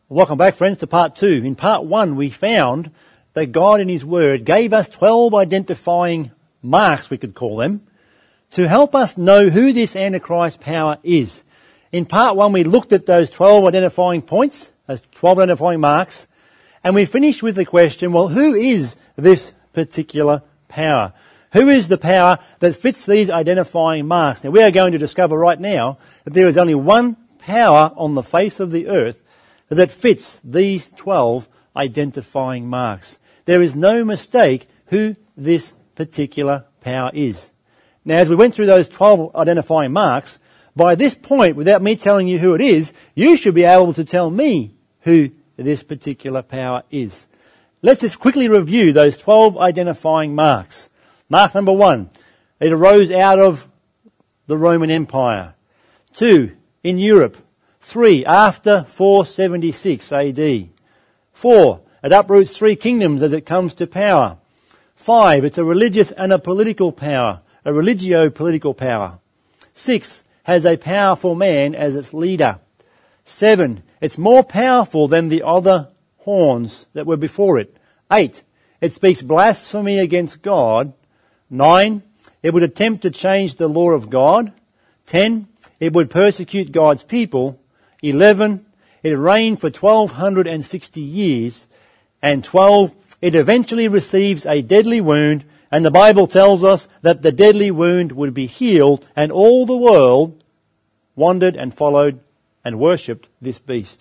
Welcome back, friends, to part 2. In part 1, we found that God in His Word gave us 12 identifying marks, we could call them, to help us know who this Antichrist power is. In part 1, we looked at those 12 identifying points, those 12 identifying marks, and we finished with the question, well, who is this particular power? Who is the power that fits these identifying marks? Now, we are going to discover right now that there is only one power on the face of the earth that fits these 12 identifying marks. There is no mistake who this particular power is. Now, as we went through those 12 identifying marks, by this point, without me telling you who it is, you should be able to tell me who this particular power is. Let's just quickly review those 12 identifying marks. Mark number 1, it arose out of the Roman Empire. 2, in Europe. 3, after 476 AD. 4, it uproots 3 kingdoms as it comes to power. 5, it's a religious and a political power, a religio-political power. 6, has a powerful man as its leader. 7, it's more powerful than the other horns that were before it. 8, it speaks blasphemy against God. 9, it would attempt to change the law of God. 10, it would persecute God's people. 11, it reigned for 1260 years. And 12, it eventually receives a deadly wound, and the Bible tells us that the deadly wound would be healed, and all the world wandered and followed and worshipped this beast.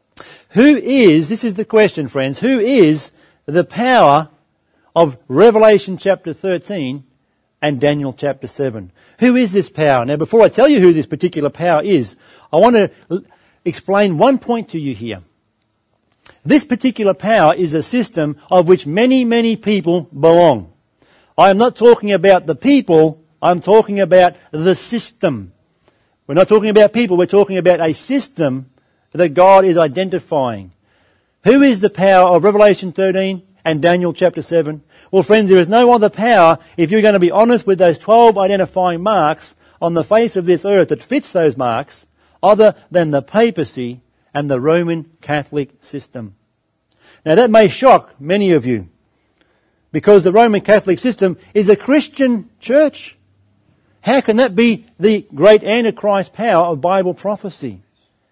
This is the question, friends, who is the power of Revelation chapter 13 and Daniel chapter 7? Who is this power? Now, before I tell you who this particular power is, I want to explain one point to you here. This particular power is a system of which many, many people belong. I am not talking about the people, I'm talking about the system. We're not talking about people, we're talking about a system that God is identifying. Who is the power of Revelation 13 and Daniel chapter 7? Well, friends, there is no other power, if you're going to be honest with those 12 identifying marks on the face of this earth that fits those marks, other than the papacy and the Roman Catholic system. Now, that may shock many of you, because the Roman Catholic system is a Christian church. How can that be the great Antichrist power of Bible prophecy?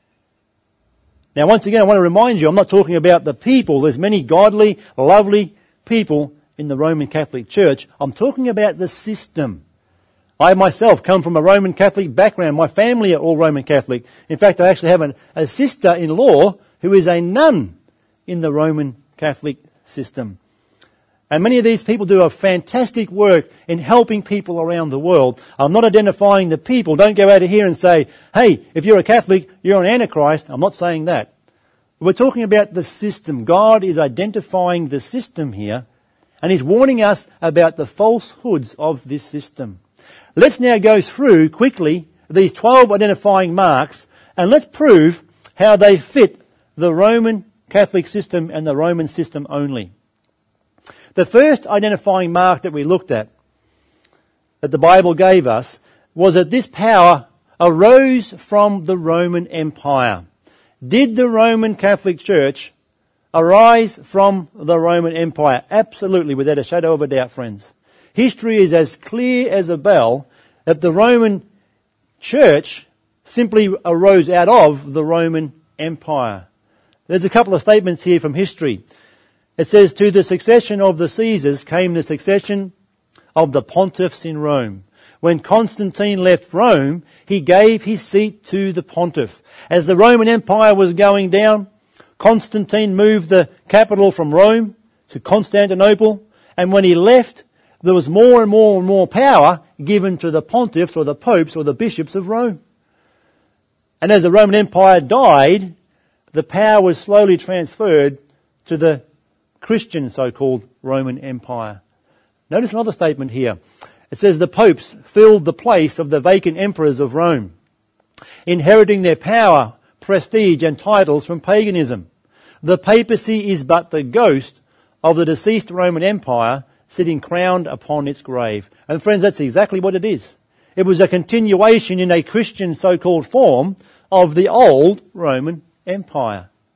Now, once again, I want to remind you, I'm not talking about the people. There's many godly, lovely people in the Roman Catholic Church. I'm talking about the system. I myself come from a Roman Catholic background. My family are all Roman Catholic. In fact, I actually have a sister-in-law who is a nun in the Roman Catholic system. And many of these people do a fantastic work in helping people around the world. I'm not identifying the people. Don't go out of here and say, hey, if you're a Catholic, you're an Antichrist. I'm not saying that. We're talking about the system. God is identifying the system here, and He's warning us about the falsehoods of this system. Let's now go through quickly these 12 identifying marks, and let's prove how they fit the Roman Catholic system and the Roman system only. The first identifying mark that we looked at, that the Bible gave us, was that this power arose from the Roman Empire. Did the Roman Catholic Church arise from the Roman Empire? Absolutely, without a shadow of a doubt, friends. History is as clear as a bell that the Roman Church simply arose out of the Roman Empire. There's a couple of statements here from history. It says, to the succession of the Caesars came the succession of the pontiffs in Rome. When Constantine left Rome, he gave his seat to the pontiff. As the Roman Empire was going down, Constantine moved the capital from Rome to Constantinople, and when he left, there was more and more and more power given to the pontiffs or the popes or the bishops of Rome. And as the Roman Empire died, the power was slowly transferred to the Christian so-called Roman Empire. Notice another statement here. It says the popes filled the place of the vacant emperors of Rome, inheriting their power, prestige and titles from paganism. The papacy is but the ghost of the deceased Roman Empire sitting crowned upon its grave. And friends, that's exactly what it is. It was a continuation in a Christian so-called form of the old Roman Empire.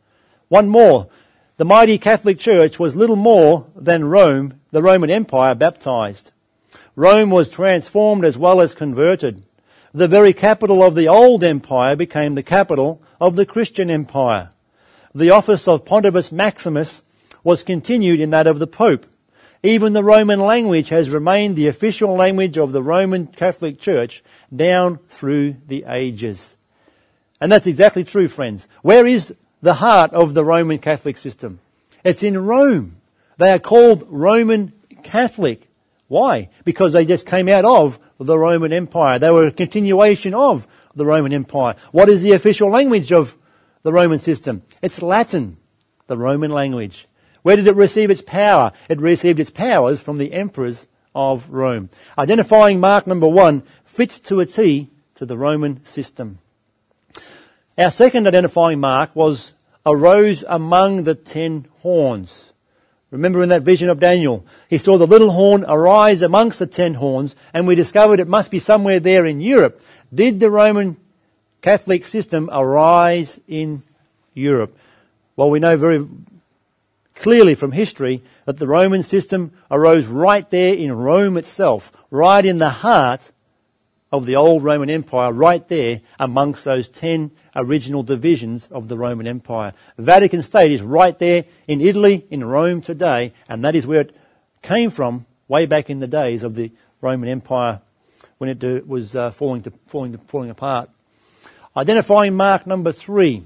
One more. The mighty Catholic Church was little more than Rome, the Roman Empire, baptized. Rome was transformed as well as converted. The very capital of the old empire became the capital of the Christian empire. The office of Pontifex Maximus was continued in that of the Pope. Even the Roman language has remained the official language of the Roman Catholic Church down through the ages. And that's exactly true, friends. Where is the heart of the Roman Catholic system? It's in Rome. They are called Roman Catholic. Why? Because they just came out of the Roman Empire. They were a continuation of the Roman Empire. What is the official language of the Roman system? It's Latin, the Roman language. Where did it receive its power? It received its powers from the emperors of Rome. Identifying mark number 1 fits to a T to the Roman system. Our second identifying mark was arose among the 10 horns. Remember in that vision of Daniel, he saw the little horn arise amongst the 10 horns, and we discovered it must be somewhere there in Europe. Did the Roman Catholic system arise in Europe? Well, we know very clearly from history that the Roman system arose right there in Rome itself, right in the heart of the old Roman Empire, right there amongst those 10 original divisions of the Roman Empire. Vatican State is right there in Italy, in Rome today, and that is where it came from way back in the days of the Roman Empire when it was falling apart. Identifying mark number 3.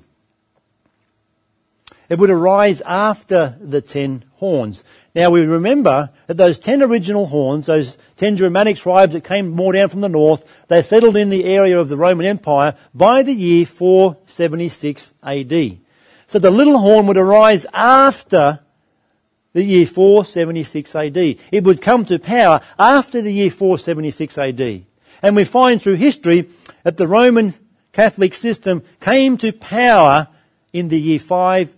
It would arise after the 10 horns. Now we remember that those 10 original horns, those 10 Germanic tribes that came more down from the north, they settled in the area of the Roman Empire by the year 476 AD. So the little horn would arise after the year 476 AD. It would come to power after the year 476 AD. And we find through history that the Roman Catholic system came to power in the year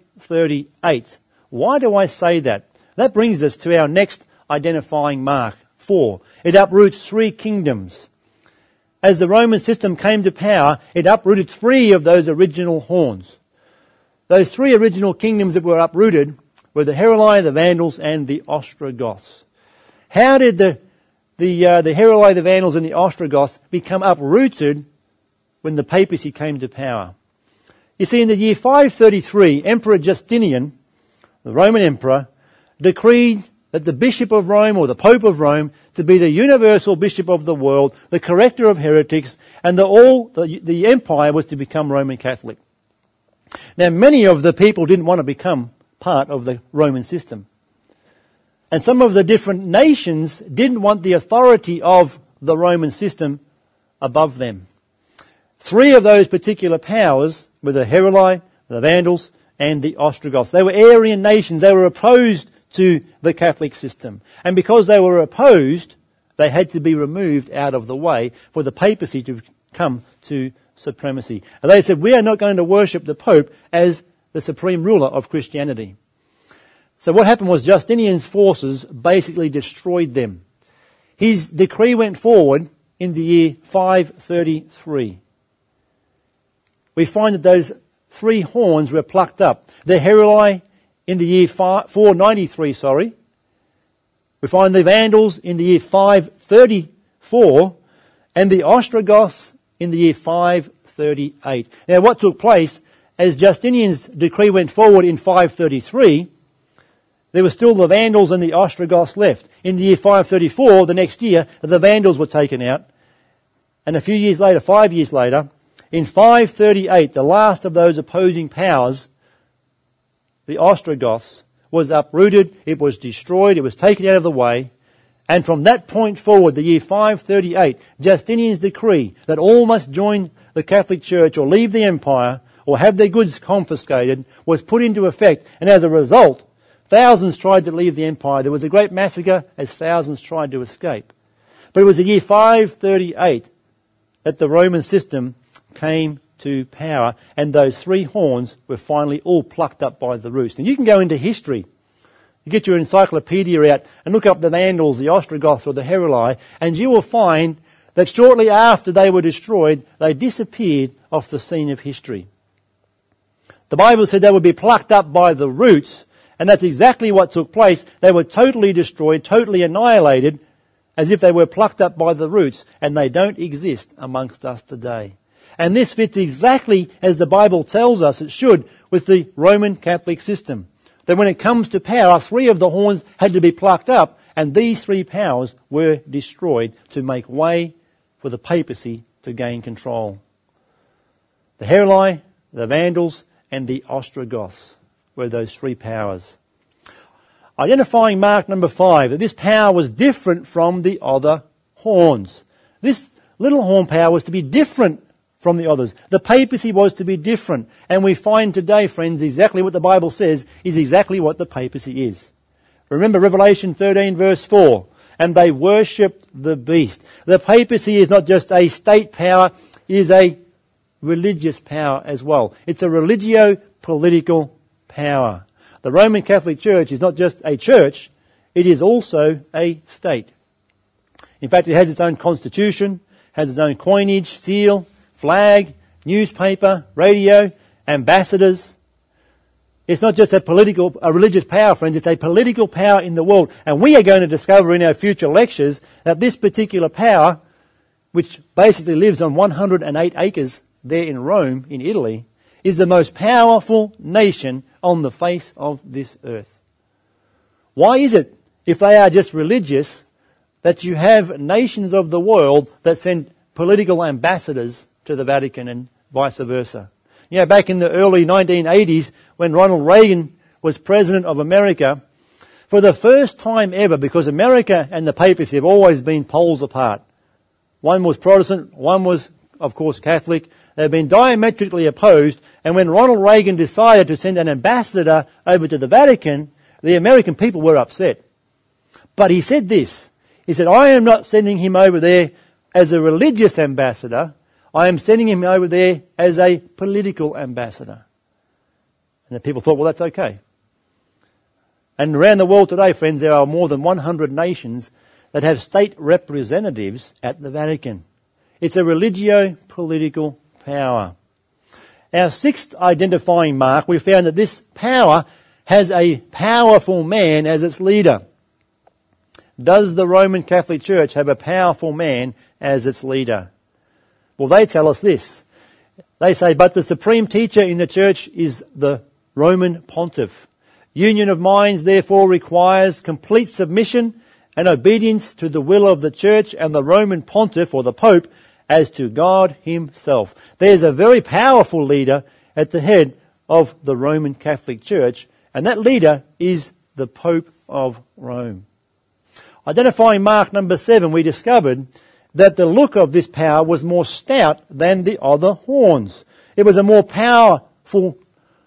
538. Why do I say that? That brings us to our next identifying mark, 4. It uproots 3 kingdoms. As the Roman system came to power, it uprooted 3 of those original horns. Those 3 original kingdoms that were uprooted were the Heruli, the Vandals, and the Ostrogoths. How did the Heruli, the Vandals, and the Ostrogoths become uprooted when the papacy came to power? You see, in the year 533, Emperor Justinian, the Roman emperor, decreed that the Bishop of Rome, or the Pope of Rome, to be the universal bishop of the world, the corrector of heretics, and the empire was to become Roman Catholic. Now, many of the people didn't want to become part of the Roman system. And some of the different nations didn't want the authority of the Roman system above them. 3 of those particular powers were the Heruli, the Vandals, and the Ostrogoths. They were Arian nations. They were opposed to the Catholic system. And because they were opposed, they had to be removed out of the way for the papacy to come to supremacy. And they said, we are not going to worship the Pope as the supreme ruler of Christianity. So what happened was Justinian's forces basically destroyed them. His decree went forward in the year 533. We find that those 3 horns were plucked up. The Heruli in the year 493, We find the Vandals in the year 534 and the Ostrogoths in the year 538. Now what took place as Justinian's decree went forward in 533, there were still the Vandals and the Ostrogoths left. In the year 534, the next year, the Vandals were taken out. And a few years later, 5 years later, in 538, the last of those opposing powers, the Ostrogoths, was uprooted, it was destroyed, it was taken out of the way. And from that point forward, the year 538, Justinian's decree that all must join the Catholic Church or leave the empire or have their goods confiscated was put into effect. And as a result, thousands tried to leave the empire. There was a great massacre as thousands tried to escape. But it was the year 538 that the Roman system came to power, and those 3 horns were finally all plucked up by the roots. And you can go into history. You get your encyclopedia out and look up the Vandals, the Ostrogoths, or the Heruli, and you will find that shortly after they were destroyed, they disappeared off the scene of history. The Bible said they would be plucked up by the roots, and that's exactly what took place. They were totally destroyed, totally annihilated, as if they were plucked up by the roots, and they don't exist amongst us today. And this fits exactly as the Bible tells us it should with the Roman Catholic system. That when it comes to power, 3 of the horns had to be plucked up, and these 3 powers were destroyed to make way for the papacy to gain control. The Heruli, the Vandals, and the Ostrogoths were those 3 powers. Identifying mark number 5, that this power was different from the other horns. This little horn power was to be different from the others. The papacy was to be different. And we find today, friends, exactly what the Bible says is exactly what the papacy is. Remember Revelation 13 verse 4. And they worshipped the beast. The papacy is not just a state power, it is a religious power as well. It's a religio-political power. The Roman Catholic Church is not just a church, it is also a state. In fact, it has its own constitution, has its own coinage, seal, flag, newspaper, radio, ambassadors. It's not just a religious power, friends, it's a political power in the world. And we are going to discover in our future lectures that this particular power, which basically lives on 108 acres there in Rome, in Italy, is the most powerful nation on the face of this earth. Why is it, if they are just religious, that you have nations of the world that send political ambassadors to the Vatican and vice versa? You know, back in the early 1980s, when Ronald Reagan was President of America, for the first time ever, because America and the papacy have always been poles apart. One was Protestant, one was, of course, Catholic. They've been diametrically opposed, and when Ronald Reagan decided to send an ambassador over to the Vatican, the American people were upset. But he said this. He said, I am not sending him over there as a religious ambassador. I am sending him over there as a political ambassador. And the people thought, well, that's okay. And around the world today, friends, there are more than 100 nations that have state representatives at the Vatican. It's a religio-political power. Our 6th identifying mark, we found that this power has a powerful man as its leader. Does the Roman Catholic Church have a powerful man as its leader? Well, they tell us this. They say, but the supreme teacher in the church is the Roman pontiff. Union of minds, therefore, requires complete submission and obedience to the will of the church and the Roman pontiff, or the Pope, as to God himself. There's a very powerful leader at the head of the Roman Catholic Church, and that leader is the Pope of Rome. Identifying mark number 7, we discovered that the look of this power was more stout than the other horns. It was a more powerful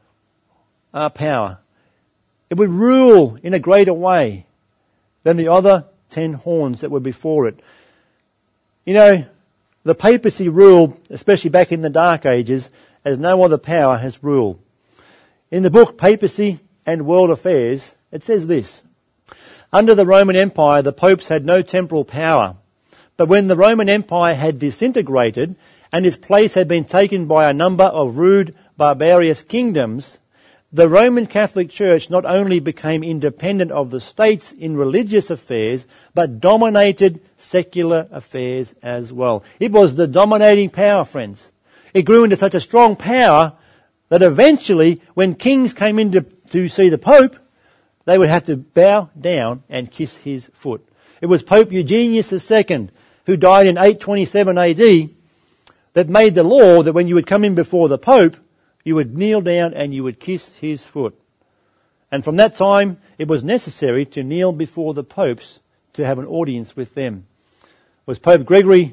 power. It would rule in a greater way than the other 10 horns that were before it. You know, the papacy ruled, especially back in the Dark Ages, as no other power has ruled. In the book Papacy and World Affairs, it says this. Under the Roman Empire, the popes had no temporal power. But when the Roman Empire had disintegrated and its place had been taken by a number of rude, barbarous kingdoms, the Roman Catholic Church not only became independent of the states in religious affairs, but dominated secular affairs as well. It was the dominating power, friends. It grew into such a strong power that eventually, when kings came in to see the Pope, they would have to bow down and kiss his foot. It was Pope Eugenius II, who died in 827 AD, that made the law that when you would come in before the Pope, you would kneel down and you would kiss his foot. And from that time, it was necessary to kneel before the popes to have an audience with them. It was Pope Gregory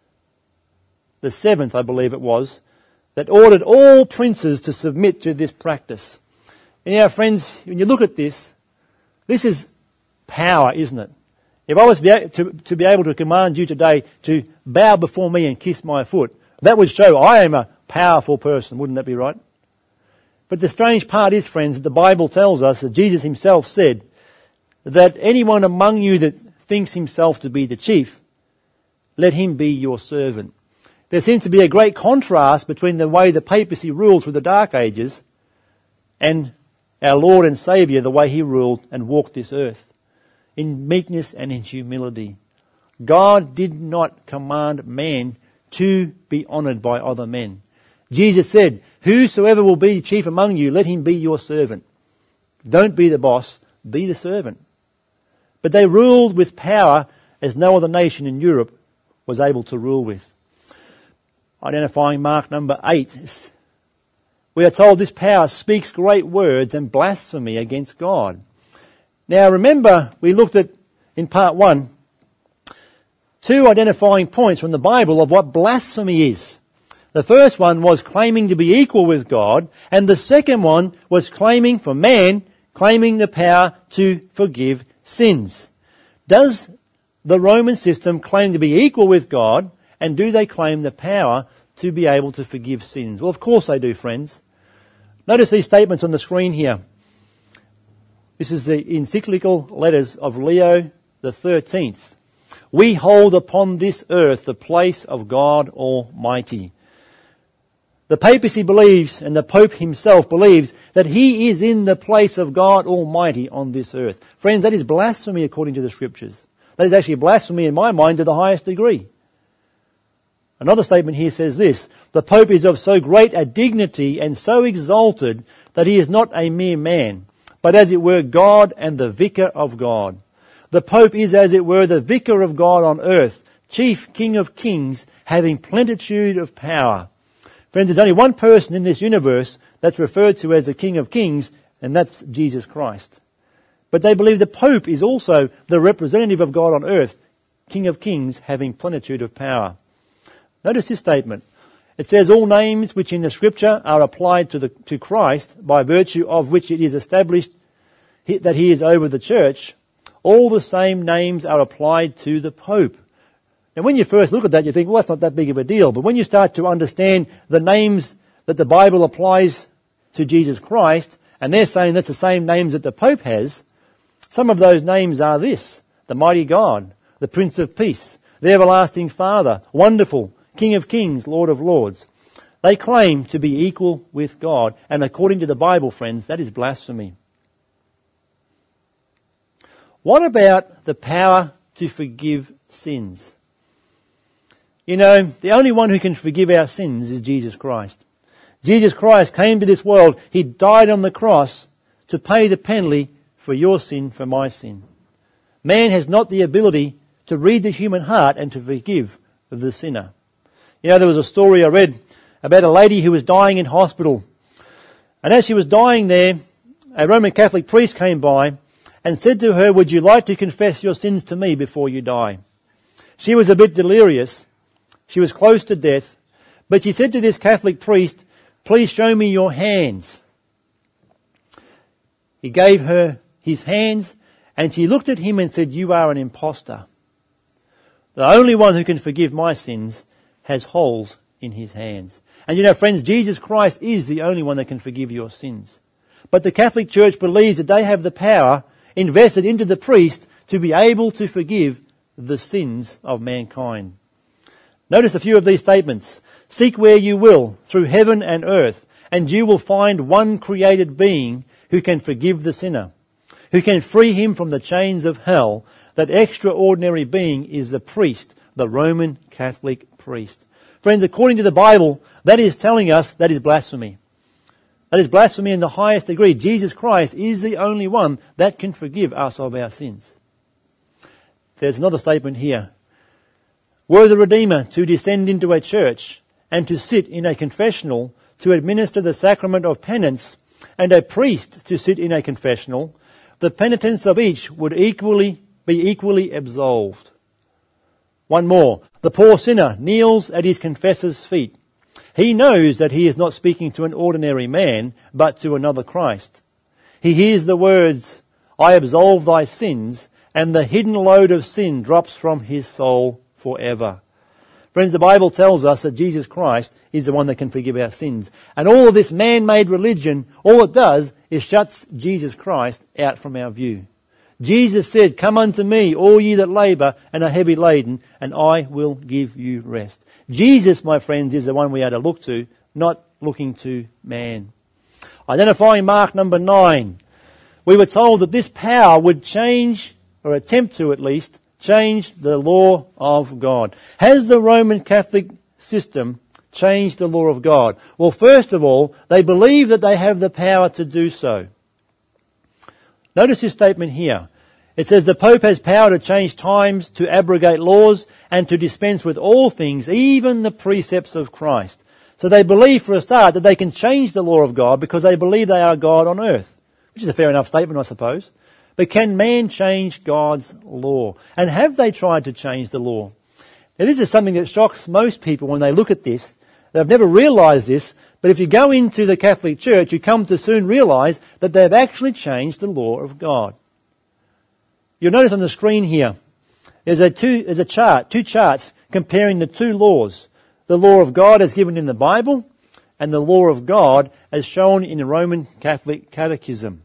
the 7th, I believe it was, that ordered all princes to submit to this practice. And now, friends, when you look at this, this is power, isn't it? If I was to be able to command you today to bow before me and kiss my foot, that would show I am a powerful person, wouldn't that be right? But the strange part is, friends, that the Bible tells us that Jesus himself said that anyone among you that thinks himself to be the chief, let him be your servant. There seems to be a great contrast between the way the papacy ruled through the Dark Ages and our Lord and Saviour the way he ruled and walked this earth, in meekness and in humility. God did not command man to be honoured by other men. Jesus said, whosoever will be chief among you, let him be your servant. Don't be the boss, be the servant. But they ruled with power as no other nation in Europe was able to rule with. Identifying mark number 8. We are told this power speaks great words and blasphemy against God. Now remember, we looked at, in part 1, 2 identifying points from the Bible of what blasphemy is. The first one was claiming to be equal with God, and the second one was claiming for man, claiming the power to forgive sins. Does the Roman system claim to be equal with God, and do they claim the power to be able to forgive sins? Well, of course they do, friends. Notice these statements on the screen here. This is the encyclical letters of Leo the 13th. We hold upon this earth the place of God Almighty. The papacy believes, and the Pope himself believes, that he is in the place of God Almighty on this earth. Friends, that is blasphemy according to the Scriptures. That is actually blasphemy in my mind to the highest degree. Another statement here says this: the Pope is of so great a dignity and so exalted that he is not a mere man, but as it were God and the vicar of God. The Pope is as it were the vicar of God on earth, chief King of kings, having plenitude of power. Friends, there's only one person in this universe that's referred to as the King of Kings, and that's Jesus Christ. But they believe the Pope is also the representative of God on earth, King of Kings, having plenitude of power. Notice this statement. It says, all names which in the Scripture are applied to Christ, by virtue of which it is established that he is over the church, all the same names are applied to the Pope. And when you first look at that, you think, well, that's not that big of a deal. But when you start to understand the names that the Bible applies to Jesus Christ, and they're saying that's the same names that the Pope has, some of those names are this: the mighty God, the Prince of Peace, the everlasting Father, Wonderful, King of Kings, Lord of Lords. They claim to be equal with God, and according to the Bible, friends, that is blasphemy. What about the power to forgive sins? You know, the only one who can forgive our sins is Jesus Christ. Jesus Christ came to this world. He died on the cross to pay the penalty for your sin, for my sin. Man has not the ability to read the human heart and to forgive the sinner. You know, there was a story I read about a lady who was dying in hospital. And as she was dying there, a Roman Catholic priest came by and said to her, would you like to confess your sins to me before you die? She was a bit delirious. She was close to death. But she said to this Catholic priest, please show me your hands. He gave her his hands, and she looked at him and said, you are an impostor. The only one who can forgive my sins has holes in his hands. And you know, friends, Jesus Christ is the only one that can forgive your sins. But the Catholic Church believes that they have the power invested into the priest to be able to forgive the sins of mankind. Notice a few of these statements. Seek where you will, through heaven and earth, and you will find one created being who can forgive the sinner, who can free him from the chains of hell. That extraordinary being is the priest, the Roman Catholic priest. Friends, according to the Bible, that is telling us that is blasphemy. That is blasphemy in the highest degree. Jesus Christ is the only one that can forgive us of our sins. There's another statement here. Were the Redeemer to descend into a church and to sit in a confessional to administer the sacrament of penance, and a priest to sit in a confessional, the penitents of each would be equally absolved. One more. The poor sinner kneels at his confessor's feet. He knows that he is not speaking to an ordinary man, but to another Christ. He hears the words, I absolve thy sins, and the hidden load of sin drops from his soul forever. Friends, the Bible tells us that Jesus Christ is the one that can forgive our sins. And all of this man-made religion, all it does is shuts Jesus Christ out from our view. Jesus said, come unto me, all ye that labour and are heavy laden, and I will give you rest. Jesus, my friends, is the one we are to look to, not looking to man. Identifying mark number 9. We were told that this power would change, or attempt to at least, change the law of God. Has the Roman Catholic system changed the law of God? Well, first of all, they believe that they have the power to do so. Notice this statement here. It says the Pope has power to change times, to abrogate laws, and to dispense with all things, even the precepts of Christ. So they believe, for a start, that they can change the law of God because they believe they are God on earth. Which is a fair enough statement, I suppose. But can man change God's law? And have they tried to change the law? Now, this is something that shocks most people when they look at this. They've never realised this, but if you go into the Catholic Church, you come to soon realise that they've actually changed the law of God. You'll notice on the screen here, there's a chart, two charts comparing the two laws. The law of God as given in the Bible, and the law of God as shown in the Roman Catholic Catechism.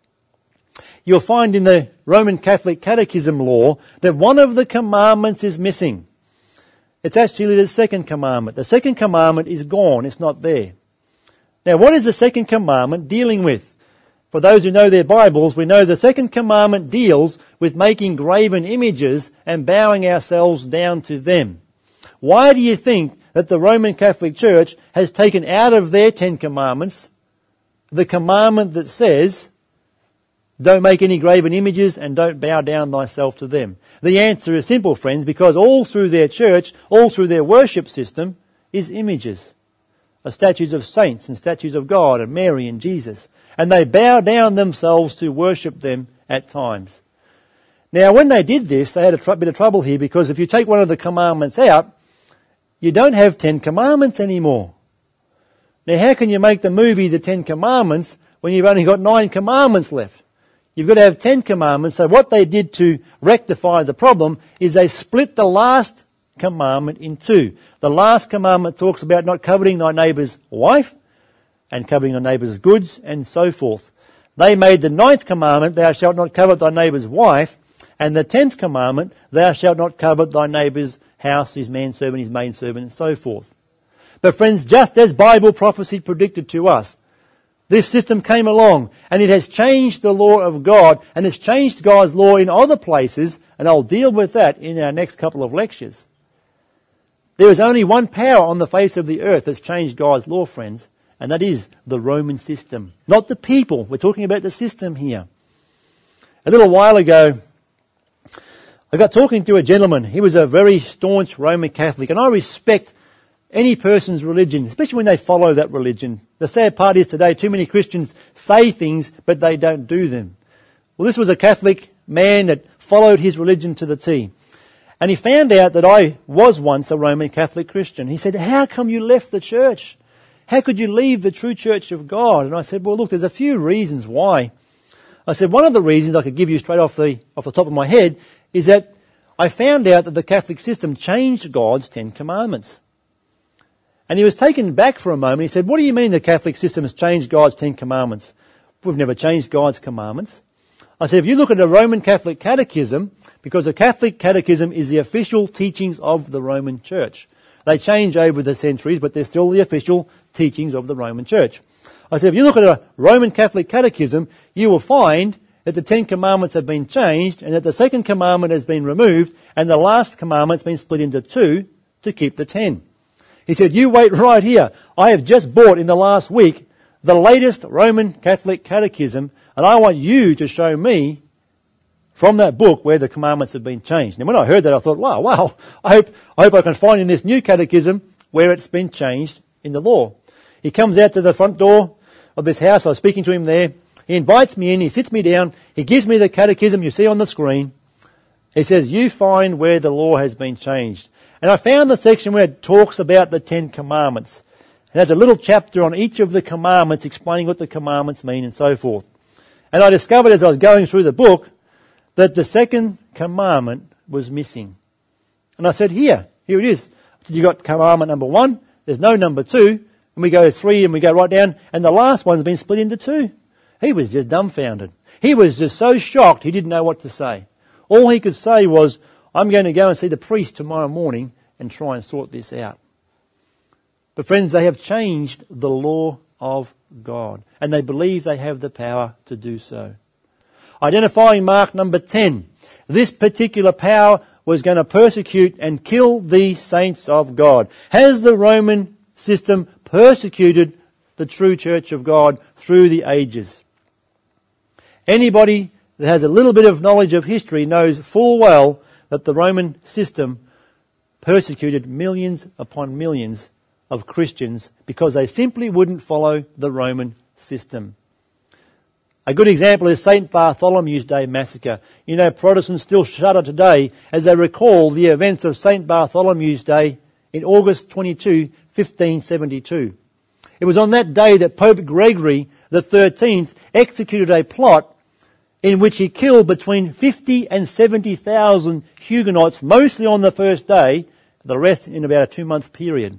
You'll find in the Roman Catholic Catechism law that one of the commandments is missing. It's actually the second commandment. The second commandment is gone. It's not there. Now, what is the second commandment dealing with? For those who know their Bibles, we know the second commandment deals with making graven images and bowing ourselves down to them. Why do you think that the Roman Catholic Church has taken out of their 10 commandments the commandment that says, don't make any graven images and don't bow down thyself to them? The answer is simple, friends, because all through their church, all through their worship system is images. Statues of saints and statues of God and Mary and Jesus. And they bow down themselves to worship them at times. Now, when they did this, they had a bit of trouble here, because if you take one of the commandments out, you don't have 10 commandments anymore. Now, how can you make the movie the 10 commandments when you've only got 9 commandments left? You've got to have 10 commandments. So what they did to rectify the problem is they split the last commandment in 2. The last commandment talks about not coveting thy neighbour's wife and coveting thy neighbour's goods and so forth. They made the 9th commandment, thou shalt not covet thy neighbour's wife, and the 10th commandment, thou shalt not covet thy neighbour's house, his manservant, his maidservant, and so forth. But friends, just as Bible prophecy predicted to us, this system came along and it has changed the law of God, and it's changed God's law in other places, and I'll deal with that in our next couple of lectures. There is only one power on the face of the earth that's changed God's law, friends, and that is the Roman system. Not the people. We're talking about the system here. A little while ago, I got talking to a gentleman. He was a very staunch Roman Catholic, and I respect any person's religion, especially when they follow that religion. The sad part is today, too many Christians say things, but they don't do them. Well, this was a Catholic man that followed his religion to the T. And he found out that I was once a Roman Catholic Christian. He said, how come you left the church? How could you leave the true church of God? And I said, well, look, there's a few reasons why. I said, one of the reasons I could give you straight off the top of my head is that I found out that the Catholic system changed God's 10 commandments. And he was taken back for a moment. He said, what do you mean the Catholic system has changed God's 10 commandments? We've never changed God's commandments. I said, if you look at the Roman Catholic Catechism, because the Catholic Catechism is the official teachings of the Roman Church. They change over the centuries, but they're still the official teachings of the Roman Church. I said, if you look at a Roman Catholic Catechism, you will find that the 10 commandments have been changed, and that the second commandment has been removed, and the last commandment's been split into 2 to keep the 10. He said, you wait right here. I have just bought in the last week the latest Roman Catholic Catechism, and I want you to show me from that book where the commandments have been changed. And when I heard that, I thought, wow, I hope I can find in this new catechism where it's been changed in the law. He comes out to the front door of this house. I was speaking to him there. He invites me in. He sits me down. He gives me the catechism you see on the screen. He says, you find where the law has been changed. And I found the section where it talks about the 10 commandments. And there's a little chapter on each of the commandments explaining what the commandments mean and so forth. And I discovered as I was going through the book that the second commandment was missing. And I said, here it is. You got commandment number 1, there's no number 2, and we go 3 and we go right down, and the last one's been split into 2. He was just dumbfounded. He was just so shocked he didn't know what to say. All he could say was, I'm going to go and see the priest tomorrow morning and try and sort this out. But friends, they have changed the law of God. And they believe they have the power to do so. Identifying mark number 10. This particular power was going to persecute and kill the saints of God. Has the Roman system persecuted the true church of God through the ages? Anybody that has a little bit of knowledge of history knows full well that the Roman system persecuted millions upon millions of Christians because they simply wouldn't follow the Roman system. A good example is St. Bartholomew's Day massacre. You know, Protestants still shudder today as they recall the events of St. Bartholomew's Day in August 22, 1572. It was on that day that Pope Gregory XIII executed a plot in which he killed between 50 and 70,000 Huguenots, mostly on the first day, the rest in about a 2-month period.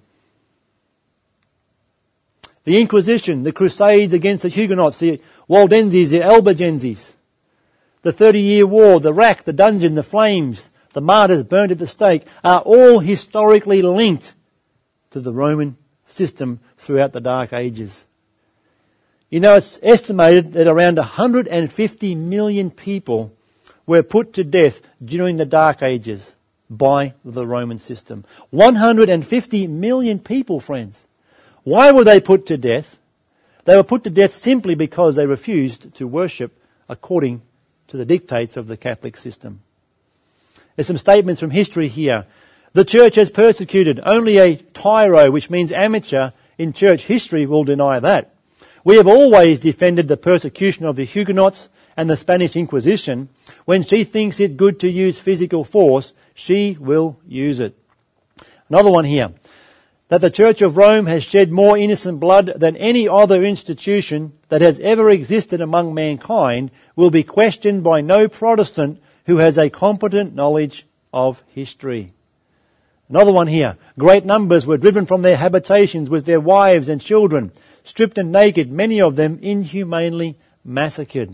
The Inquisition, the Crusades against the Huguenots, the Waldenses, the Albigenses, the 30-Year War, the rack, the dungeon, the flames, the martyrs burnt at the stake, are all historically linked to the Roman system throughout the Dark Ages. You know, it's estimated that around 150 million people were put to death during the Dark Ages by the Roman system. 150 million people, friends. Why were they put to death? They were put to death simply because they refused to worship according to the dictates of the Catholic system. There's some statements from history here. The church has persecuted. Only a tyro, which means amateur, in church history will deny that. We have always defended the persecution of the Huguenots and the Spanish Inquisition. When she thinks it good to use physical force, she will use it. Another one here. That the Church of Rome has shed more innocent blood than any other institution that has ever existed among mankind will be questioned by no Protestant who has a competent knowledge of history. Another one here. Great numbers were driven from their habitations with their wives and children, stripped and naked, many of them inhumanely massacred.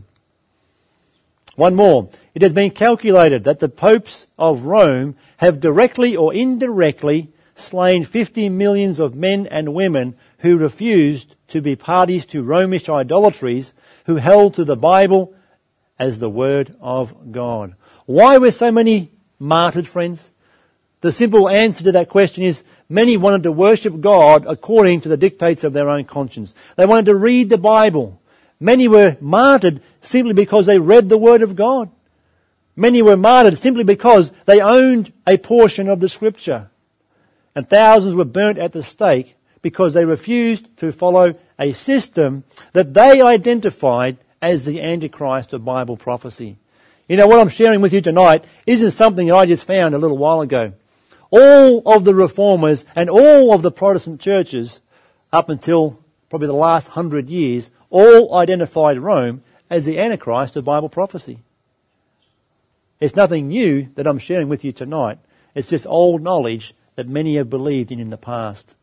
One more. It has been calculated that the popes of Rome have directly or indirectly slain 50 millions of men and women who refused to be parties to Romish idolatries, who held to the Bible as the Word of God. Why were so many martyred, friends? The simple answer to that question is many wanted to worship God according to the dictates of their own conscience. They wanted to read the Bible. Many were martyred simply because they read the Word of God. Many were martyred simply because they owned a portion of the Scripture. And thousands were burnt at the stake because they refused to follow a system that they identified as the Antichrist of Bible prophecy. You know, what I'm sharing with you tonight isn't something that I just found a little while ago. All of the reformers and all of the Protestant churches up until probably the last 100 years all identified Rome as the Antichrist of Bible prophecy. It's nothing new that I'm sharing with you tonight. It's just old knowledge that many have believed in the past.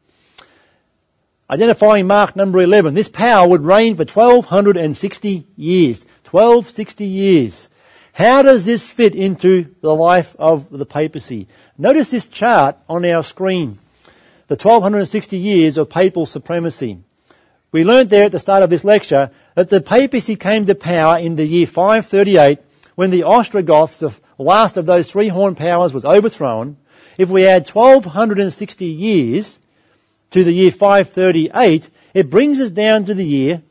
Identifying mark number 11. This power would reign for 1260 years. 1260 years. How does this fit into the life of the papacy? Notice this chart on our screen. The 1260 years of papal supremacy. We learnt there at the start of this lecture that the papacy came to power in the year 538 when the Ostrogoths, the last of those three-horned powers, was overthrown. If we add 1260 years to the year 538, it brings us down to the year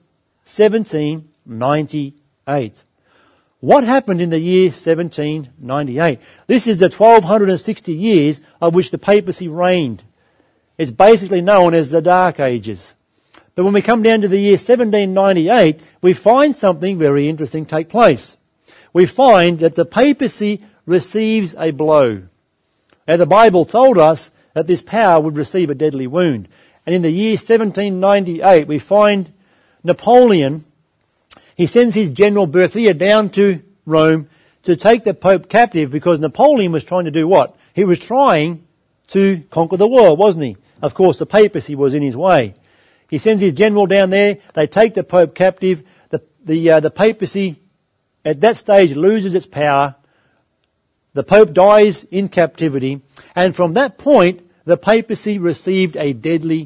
1798. What happened in the year 1798? This is the 1260 years of which the papacy reigned. It's basically known as the Dark Ages. But when we come down to the year 1798, we find something very interesting take place. We find that the papacy receives a blow. Now, the Bible told us that this power would receive a deadly wound. And in the year 1798, we find Napoleon, he sends his general Berthier down to Rome to take the Pope captive because Napoleon was trying to do what? He was trying to conquer the world, wasn't he? Of course, the papacy was in his way. He sends his general down there, they take the Pope captive, the papacy at that stage loses its power. The Pope dies in captivity, and from that point, the papacy received a deadly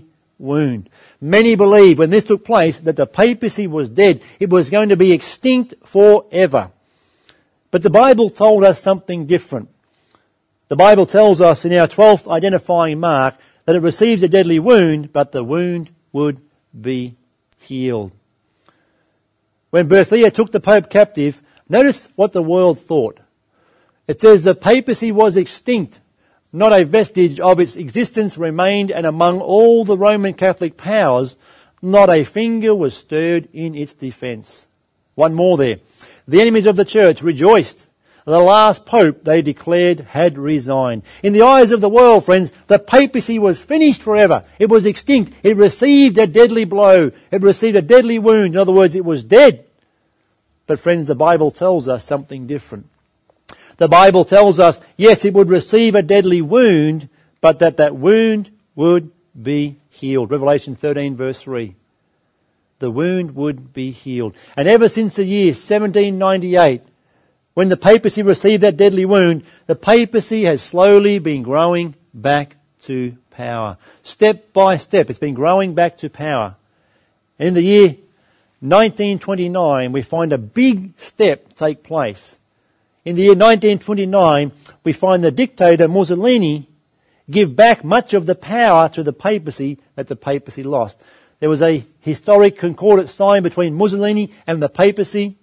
wound. Many believed when this took place that the papacy was dead. It was going to be extinct forever. But the Bible told us something different. The Bible tells us in our 12th identifying mark that it receives a deadly wound, but the wound would be healed. When Berthia took the Pope captive, notice what the world thought. It says the papacy was extinct. Not a vestige of its existence remained, and among all the Roman Catholic powers, not a finger was stirred in its defence. One more there. The enemies of the church rejoiced. The last pope, they declared, had resigned. In the eyes of the world, friends, the papacy was finished forever. It was extinct. It received a deadly blow. It received a deadly wound. In other words, it was dead. But friends, the Bible tells us something different. The Bible tells us, yes, it would receive a deadly wound, but that wound would be healed. Revelation 13 verse 3. The wound would be healed. And ever since the year 1798, when the papacy received that deadly wound, the papacy has slowly been growing back to power. Step by step, it's been growing back to power. And in the year 1929, we find a big step take place. In the year 1929, we find the dictator Mussolini give back much of the power to the papacy that the papacy lost. There was a historic concordant signed between Mussolini and the papacy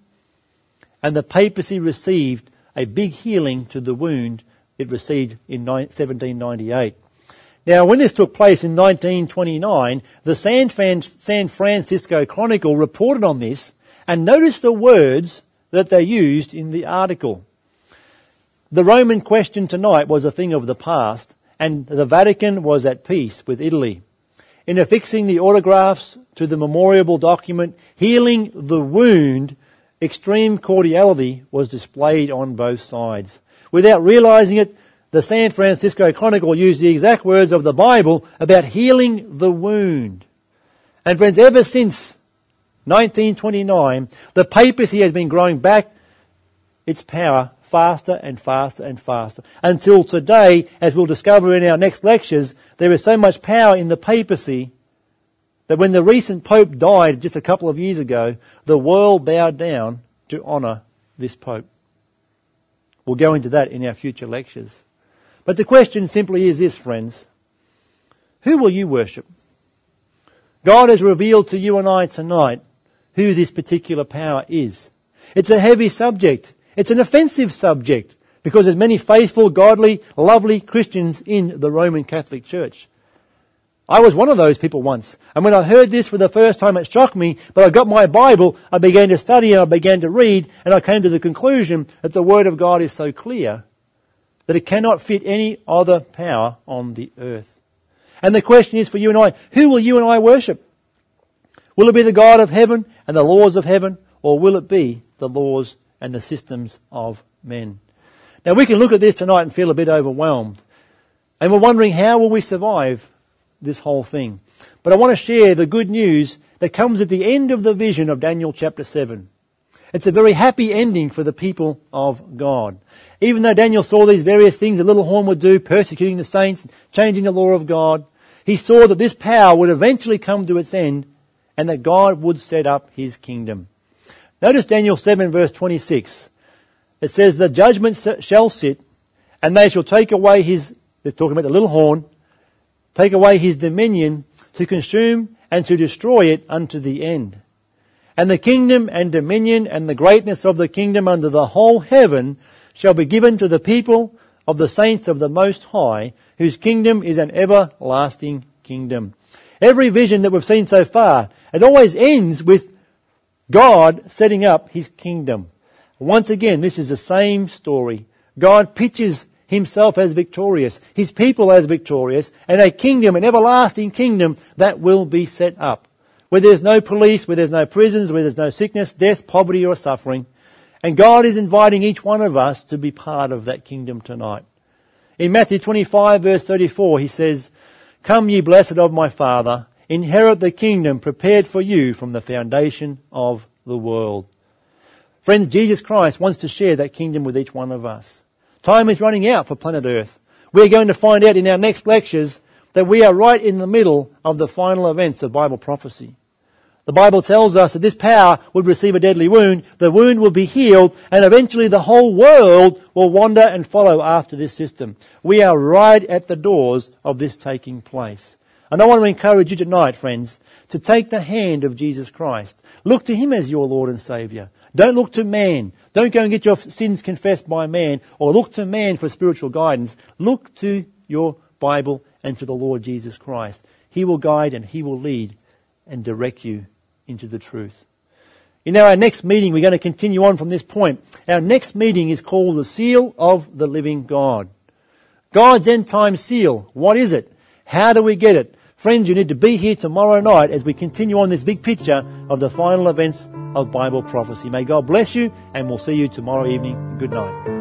received a big healing to the wound it received in 1798. Now, when this took place in 1929, the San Francisco Chronicle reported on this, and notice the words that they used in the article. The Roman question tonight was a thing of the past, and the Vatican was at peace with Italy. In affixing the autographs to the memorial document, healing the wound, extreme cordiality was displayed on both sides. Without realizing it, the San Francisco Chronicle used the exact words of the Bible about healing the wound. And friends, ever since 1929, the papacy has been growing back its power faster and faster and faster. Until today, as we'll discover in our next lectures, there is so much power in the papacy that when the recent Pope died just a couple of years ago, the world bowed down to honour this Pope. We'll go into that in our future lectures. But the question simply is this, friends. Who will you worship? God has revealed to you and I tonight who this particular power is. It's a heavy subject. It's an offensive subject because there's many faithful, godly, lovely Christians in the Roman Catholic Church. I was one of those people once. And when I heard this for the first time, it shocked me. But I got my Bible, I began to study and I began to read, and I came to the conclusion that the Word of God is so clear that it cannot fit any other power on the earth. And the question is for you and I, who will you and I worship? Will it be the God of heaven and the laws of heaven, or will it be the laws and the systems of men? Now we can look at this tonight and feel a bit overwhelmed. And we're wondering, how will we survive this whole thing? But I want to share the good news that comes at the end of the vision of Daniel chapter 7. It's a very happy ending for the people of God. Even though Daniel saw these various things the little horn would do, persecuting the saints, changing the law of God, he saw that this power would eventually come to its end and that God would set up his kingdom. Notice Daniel 7 verse 26. It says, the judgment shall sit, and they shall take away his, they're talking about the little horn, take away his dominion, to consume and to destroy it unto the end. And the kingdom and dominion and the greatness of the kingdom under the whole heaven shall be given to the people of the saints of the Most High, whose kingdom is an everlasting kingdom. Every vision that we've seen so far, it always ends with God setting up his kingdom. Once again, this is the same story. God pictures himself as victorious, his people as victorious, and a kingdom, an everlasting kingdom that will be set up. Where there's no police, where there's no prisons, where there's no sickness, death, poverty or suffering. And God is inviting each one of us to be part of that kingdom tonight. In Matthew 25 verse 34 he says, come ye blessed of my Father, inherit the kingdom prepared for you from the foundation of the world. Friends, Jesus Christ wants to share that kingdom with each one of us. Time is running out for planet Earth. We're going to find out in our next lectures that we are right in the middle of the final events of Bible prophecy. The Bible tells us that this power would receive a deadly wound, the wound will be healed, and eventually the whole world will wander and follow after this system. We are right at the doors of this taking place. And I want to encourage you tonight, friends, to take the hand of Jesus Christ. Look to Him as your Lord and Saviour. Don't look to man. Don't go and get your sins confessed by man, or look to man for spiritual guidance. Look to your Bible and to the Lord Jesus Christ. He will guide and He will lead and direct you into the truth. In our next meeting, we're going to continue on from this point. Our next meeting is called the Seal of the Living God. God's end time seal. What is it? How do we get it? Friends, you need to be here tomorrow night as we continue on this big picture of the final events of Bible prophecy. May God bless you, and we'll see you tomorrow evening. Good night.